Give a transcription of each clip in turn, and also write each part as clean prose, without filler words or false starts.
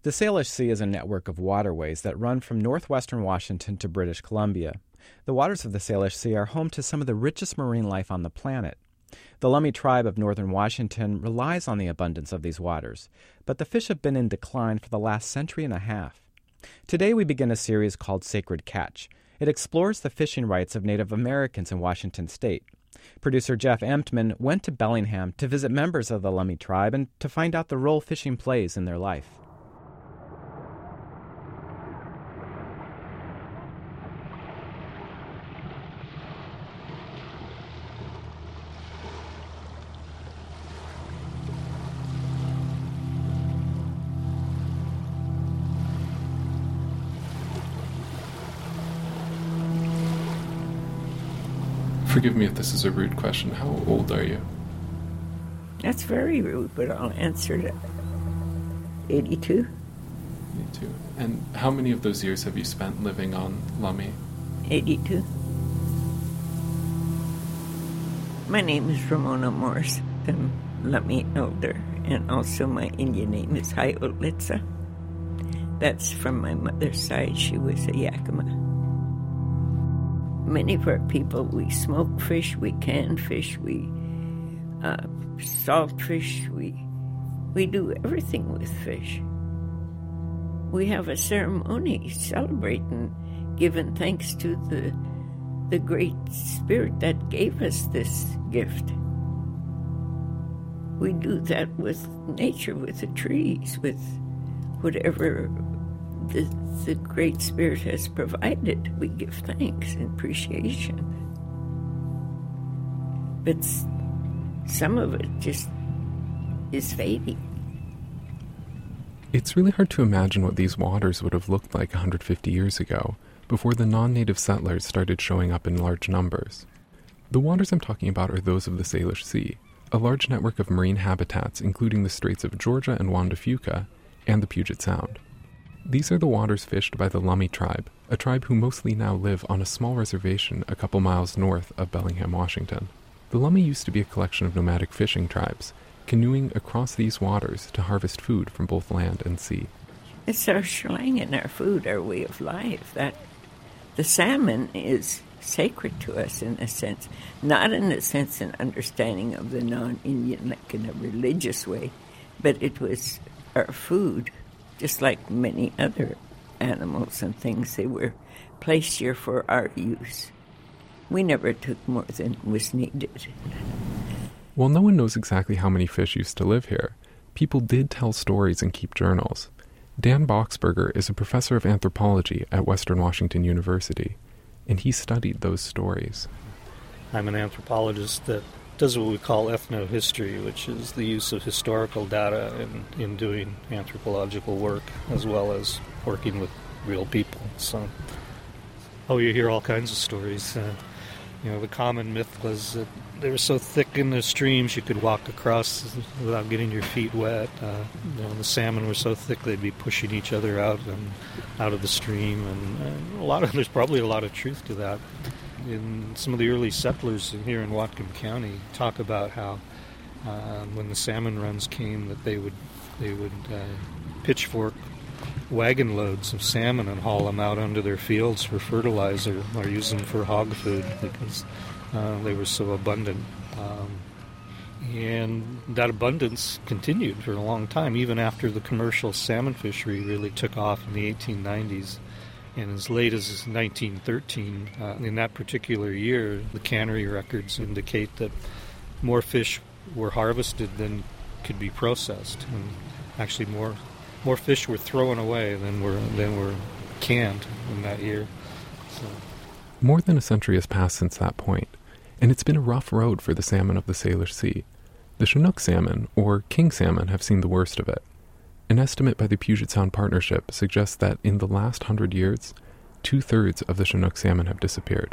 The Salish Sea is a network of waterways that run from northwestern Washington to British Columbia. The waters of the Salish Sea are home to some of the richest marine life on the planet. The Lummi tribe of northern Washington relies on the abundance of these waters, but the fish have been in decline for the last century and a half. Today we begin a series called Sacred Catch. It explores the fishing rights of Native Americans in Washington state. Producer Jeff Amtman went to Bellingham to visit members of the Lummi tribe and to find out the role fishing plays in their life. Forgive me if this is a rude question. How old are you? That's very rude, but I'll answer it. 82. 82. And how many of those years have you spent living on Lummi? 82. My name is Ramona Morse. I'm Lummi elder, and also my Indian name is Hayolitza. That's from my mother's side. She was a Yakima. Many of our people, we smoke fish, we can fish, we salt fish, we do everything with fish. We have a ceremony celebrating, giving thanks to the great spirit that gave us this gift. We do that with nature, with the trees, with whatever the Great Spirit has provided. We give thanks and appreciation. But some of it just is fading. It's really hard to imagine what these waters would have looked like 150 years ago, before the non-native settlers started showing up in large numbers. The waters I'm talking about are those of the Salish Sea, a large network of marine habitats including the Straits of Georgia and Juan de Fuca, and the Puget Sound. These are the waters fished by the Lummi tribe, a tribe who mostly now live on a small reservation a couple miles north of Bellingham, Washington. The Lummi used to be a collection of nomadic fishing tribes, canoeing across these waters to harvest food from both land and sea. It's our slang and our food, our way of life. That the salmon is sacred to us in a sense, not in a sense and understanding of the non-Indian, like in a religious way, but it was our food. Just like many other animals and things, they were placed here for our use. We never took more than was needed. While no one knows exactly how many fish used to live here, people did tell stories and keep journals. Dan Boxberger is a professor of anthropology at Western Washington University, and he studied those stories. I'm an anthropologist that does what we call ethnohistory, which is the use of historical data in doing anthropological work, as well as working with real people. So, you hear all kinds of stories. The common myth was that they were so thick in the streams you could walk across without getting your feet wet. The salmon were so thick they'd be pushing each other out of the stream, and there's probably a lot of truth to that. And some of the early settlers here in Whatcom County talk about how when the salmon runs came, that they would pitchfork wagon loads of salmon and haul them out onto their fields for fertilizer or use them for hog food because they were so abundant. And that abundance continued for a long time, even after the commercial salmon fishery really took off in the 1890s. And as late as 1913, in that particular year, the cannery records indicate that more fish were harvested than could be processed. And actually more fish were thrown away than were canned in that year. So. More than a century has passed since that point, and it's been a rough road for the salmon of the Salish Sea. The Chinook salmon, or king salmon, have seen the worst of it. An estimate by the Puget Sound Partnership suggests that in the last 100 years, 2/3 of the Chinook salmon have disappeared.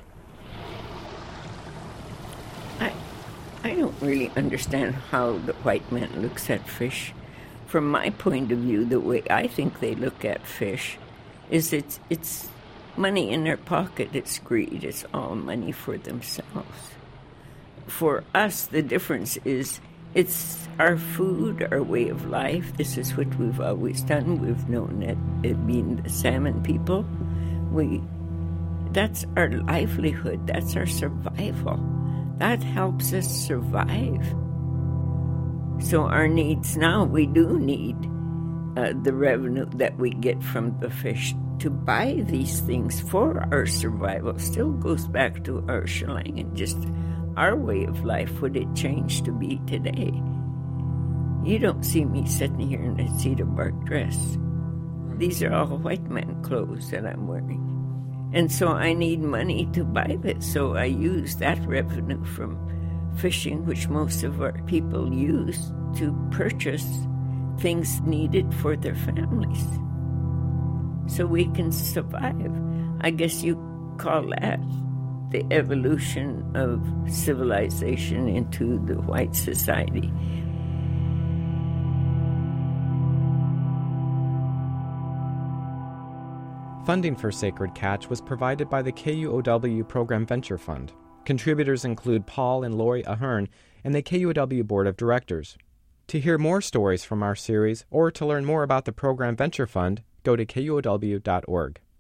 I don't really understand how the white man looks at fish. From my point of view, the way I think they look at fish is it's money in their pocket, it's greed, it's all money for themselves. For us, the difference is It's our food, our way of life. This is what we've always done. We've known it being the salmon people. That's our livelihood. That's our survival. That helps us survive. So our needs now, we do need the revenue that we get from the fish to buy these things for our survival. Still goes back to our Chelang and just our way of life, would it change to be today? You don't see me sitting here in a cedar bark dress. These are all white man clothes that I'm wearing. And so I need money to buy this. So I use that revenue from fishing, which most of our people use, to purchase things needed for their families so we can survive. I guess you call that the evolution of civilization into the white society. Funding for Sacred Catch was provided by the KUOW Program Venture Fund. Contributors include Paul and Lori Ahern and the KUOW Board of Directors. To hear more stories from our series or to learn more about the Program Venture Fund, go to KUOW.org.